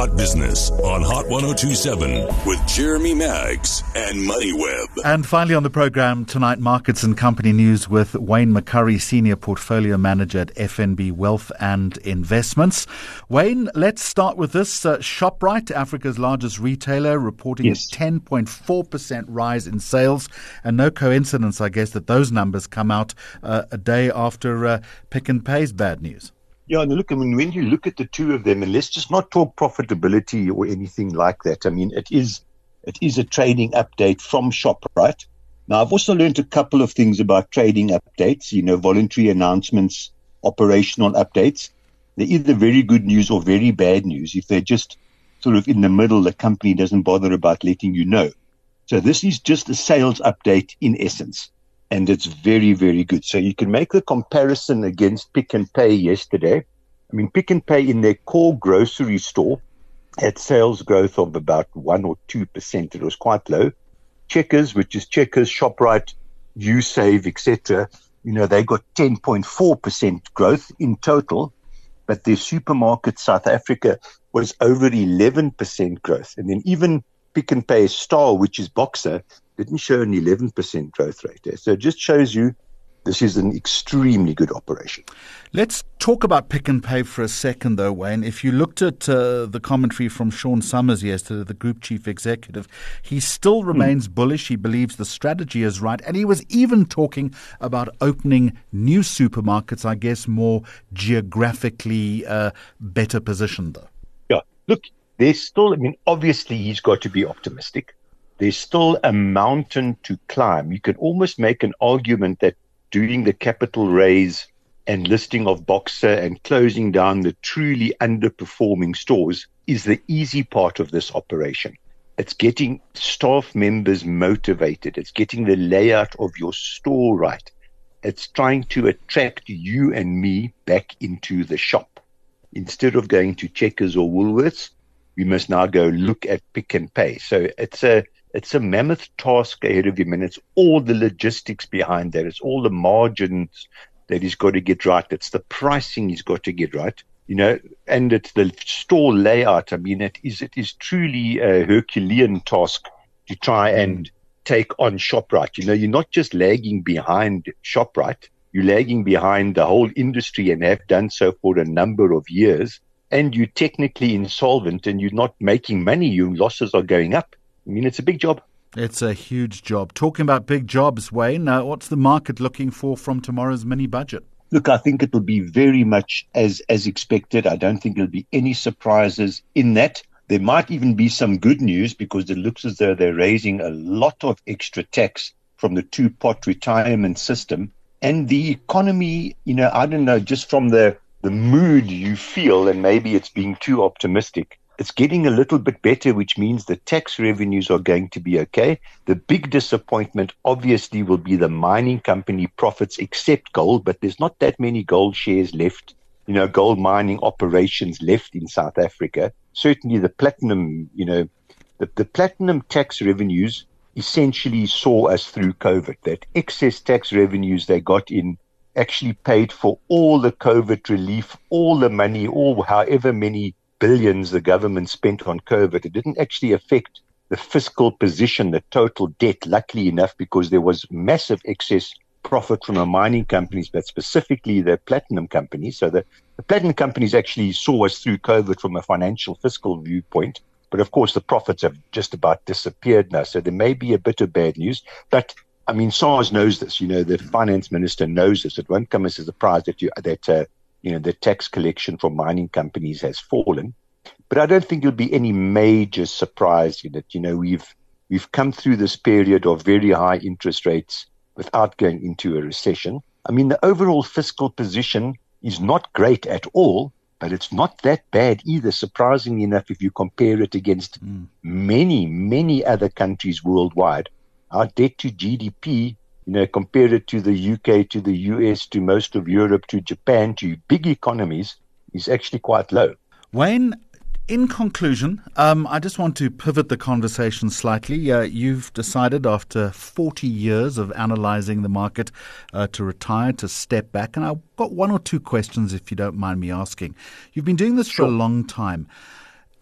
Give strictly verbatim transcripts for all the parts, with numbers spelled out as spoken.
Hot Business on Hot one oh two point seven with Jeremy Maggs and MoneyWeb. And finally on the program tonight, markets and company news with Wayne McCurry, Senior Portfolio Manager at F N B Wealth and Investments. Wayne, let's start with this. Uh, ShopRite, Africa's largest retailer, reporting yes. a ten point four percent rise in sales. And no coincidence, I guess, that those numbers come out uh, a day after uh, Pick n Pay's bad news. Yeah, and look, I mean, when you look at the two of them, and let's just not talk profitability or anything like that. I mean, it is it is a trading update from ShopRite. Now, I've also learned a couple of things about trading updates, you know, voluntary announcements, operational updates. They're either very good news or very bad news. If they're just sort of in the middle, the company doesn't bother about letting you know. So this is just a sales update in essence. And it's very, very good. So you can make the comparison against Pick n Pay yesterday. I mean, Pick n Pay in their core grocery store had sales growth of about one or two percent. It was quite low. Checkers, which is Checkers, ShopRite, Usave, et cetera, you know, they got ten point four percent growth in total. But their supermarket South Africa was over eleven percent growth. And then even Pick n Pay Star, which is Boxer, didn't show an eleven percent growth rate there. So it just shows you this is an extremely good operation. Let's talk about Pick n Pay for a second, though, Wayne. If you looked at uh, the commentary from Sean Summers yesterday, the group chief executive, he still remains mm. bullish. He believes the strategy is right. And he was even talking about opening new supermarkets, I guess, more geographically uh, better positioned, though. Yeah, look, there's still, I mean, obviously he's got to be optimistic. There's still a mountain to climb. You can almost make an argument that doing the capital raise and listing of Boxer and closing down the truly underperforming stores is the easy part of this operation. It's getting staff members motivated. It's getting the layout of your store right. It's trying to attract you and me back into the shop. Instead of going to Checkers or Woolworths, we must now go look at Pick n Pay. So it's a It's a mammoth task ahead of him, and it's all the logistics behind that. It's all the margins that he's got to get right. It's the pricing he's got to get right, you know, and it's the store layout. I mean, it is it is truly a Herculean task to try and take on ShopRite. You know, you're not just lagging behind ShopRite, you're lagging behind the whole industry and have done so for a number of years, and you're technically insolvent and you're not making money. Your losses are going up. I mean, it's a big job. It's a huge job. Talking about big jobs, Wayne, uh, what's the market looking for from tomorrow's mini budget? Look, I think it will be very much as, as expected. I don't think there'll be any surprises in that. There might even be some good news because it looks as though they're raising a lot of extra tax from the two-pot retirement system. And the economy, you know, I don't know, just from the, the mood you feel, and maybe it's being too optimistic, it's getting a little bit better, which means the tax revenues are going to be okay. The big disappointment, obviously, will be the mining company profits, except gold, but there's not that many gold shares left, you know, gold mining operations left in South Africa. Certainly the platinum, you know, the, the platinum tax revenues essentially saw us through COVID. That excess tax revenues they got in actually paid for all the COVID relief, all the money, all however many billions the government spent on COVID. It didn't actually affect the fiscal position, the total debt, luckily enough, because there was massive excess profit from the mining companies, but specifically the platinum companies. So the, the platinum companies actually saw us through COVID from a financial fiscal viewpoint. But of course, the profits have just about disappeared now. So there may be a bit of bad news. But I mean, SARS knows this. You know, the finance minister knows this. It won't come as a surprise that you that uh, you know, the tax collection from mining companies has fallen. But I don't think there'll be any major surprise in it. You know, we've we've come through this period of very high interest rates without going into a recession. I mean, the overall fiscal position is not great at all, but it's not that bad either, surprisingly enough, if you compare it against mm. many, many other countries worldwide. Our debt to G D P, you know, compare it to the U K, to the U S, to most of Europe, to Japan, to big economies, is actually quite low. Wayne, in conclusion, um, I just want to pivot the conversation slightly. Uh, you've decided after forty years of analysing the market uh, to retire, to step back. And I've got one or two questions, if you don't mind me asking. You've been doing this Sure. for a long time.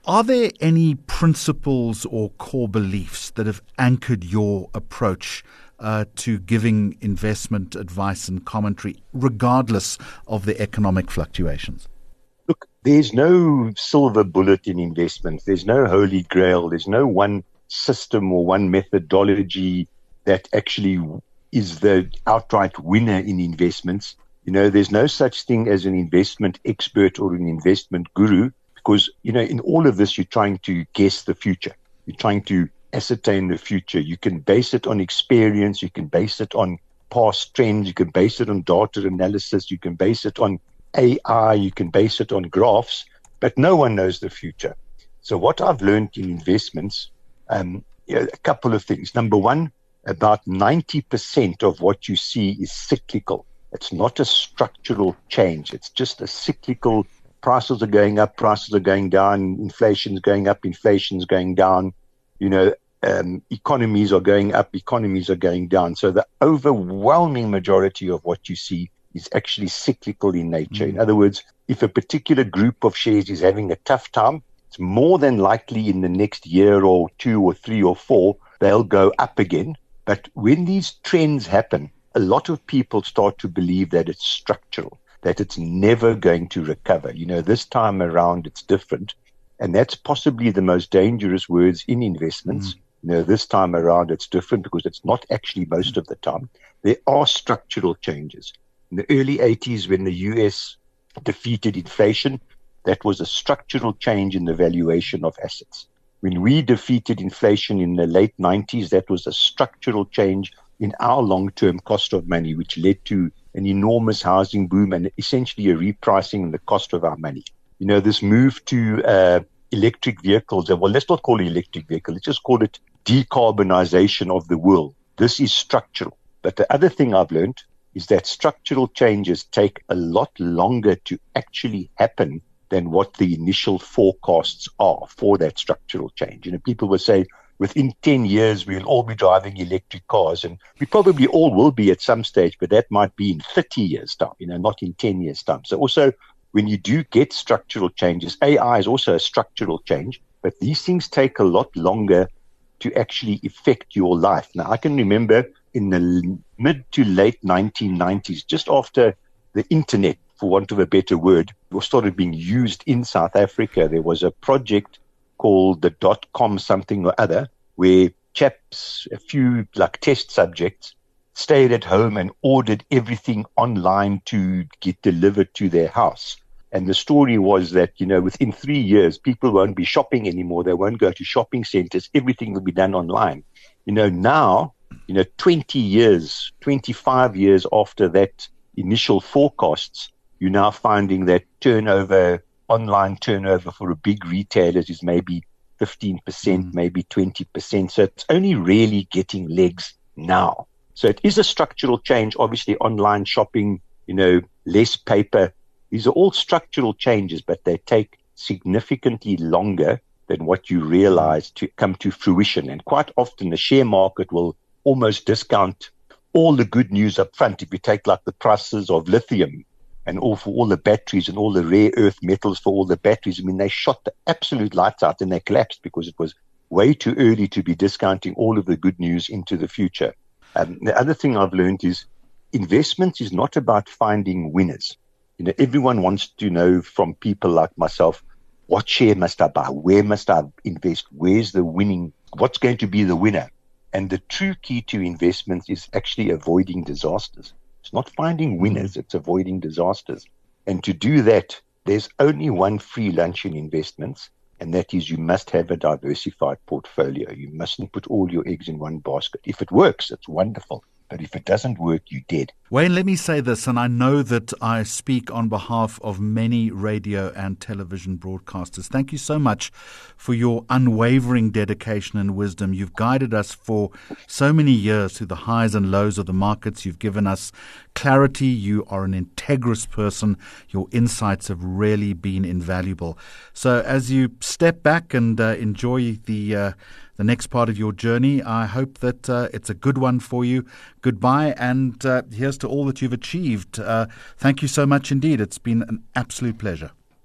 Are there any principles or core beliefs that have anchored your approach uh, to giving investment advice and commentary, regardless of the economic fluctuations? Look, there's no silver bullet in investments. There's no holy grail. There's no one system or one methodology that actually is the outright winner in investments. You know, there's no such thing as an investment expert or an investment guru. Because, you know, in all of this, you're trying to guess the future. You're trying to ascertain the future. You can base it on experience. You can base it on past trends. You can base it on data analysis. You can base it on A I. You can base it on graphs. But no one knows the future. So what I've learned in investments, um, you know, a couple of things. Number one, about ninety percent of what you see is cyclical. It's not a structural change. It's just a cyclical. Prices are going up, prices are going down, inflation's going up, inflation's going down, you know, um, economies are going up, economies are going down. So the overwhelming majority of what you see is actually cyclical in nature. Mm-hmm. In other words, if a particular group of shares is having a tough time, it's more than likely in the next year or two or three or four, they'll go up again. But when these trends happen, a lot of people start to believe that it's structural, that it's never going to recover. You know, this time around, it's different. And that's possibly the most dangerous words in investments. Mm. You know, this time around, it's different because it's not actually most of the time. There are structural changes. In the early eighties, when the U S defeated inflation, that was a structural change in the valuation of assets. When we defeated inflation in the late nineties, that was a structural change in our long-term cost of money, which led to an enormous housing boom and essentially a repricing in the cost of our money. You know, this move to uh, electric vehicles, well, let's not call it electric vehicle, let's just call it decarbonization of the world. This is structural. But the other thing I've learned is that structural changes take a lot longer to actually happen than what the initial forecasts are for that structural change. You know, people will say, within ten years, we'll all be driving electric cars. And we probably all will be at some stage, but that might be in thirty years' time, you know, not in ten years' time. So also, when you do get structural changes, A I is also a structural change, but these things take a lot longer to actually affect your life. Now, I can remember in the mid to late nineteen nineties, just after the internet, for want of a better word, started being used in South Africa, there was a project called the dot-com something or other, where chaps, a few like test subjects, stayed at home and ordered everything online to get delivered to their house. And the story was that, you know, within three years, people won't be shopping anymore. They won't go to shopping centers. Everything will be done online. You know, now, you know, twenty years, twenty-five years after that initial forecasts, you're now finding that turnover, online turnover for a big retailers is maybe fifteen percent, mm. maybe twenty percent. So it's only really getting legs now. So it is a structural change. Obviously, online shopping, you know, less paper. These are all structural changes, but they take significantly longer than what you realize to come to fruition. And quite often the share market will almost discount all the good news up front. If you take like the prices of lithium and all for all the batteries and all the rare earth metals for all the batteries, I mean, they shot the absolute lights out and they collapsed because it was way too early to be discounting all of the good news into the future. Um, the other thing I've learned is investments is not about finding winners. You know, everyone wants to know from people like myself, what share must I buy? Where must I invest? Where's the winning? What's going to be the winner? And the true key to investments is actually avoiding disasters. It's not finding winners, it's avoiding disasters. And to do that, there's only one free lunch in investments, and that is you must have a diversified portfolio. You mustn't put all your eggs in one basket. If it works, it's wonderful. But if it doesn't work, you're dead. Wayne, let me say this, and I know that I speak on behalf of many radio and television broadcasters. Thank you so much for your unwavering dedication and wisdom. You've guided us for so many years through the highs and lows of the markets. You've given us clarity. You are an integrous person. Your insights have really been invaluable. So as you step back and uh, enjoy the uh, the next part of your journey, I hope that uh, it's a good one for you. Goodbye, and uh, here's to all that you've achieved. Uh, thank you so much indeed. It's been an absolute pleasure.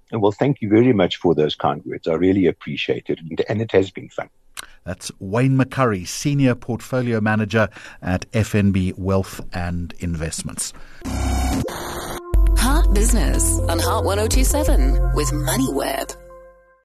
Well, thank you very much for those kind words. I really appreciate it, and, and it has been fun. That's Wayne McCurry, Senior Portfolio Manager at F N B Wealth and Investments. Heart Business on Heart one oh two seven with MoneyWeb.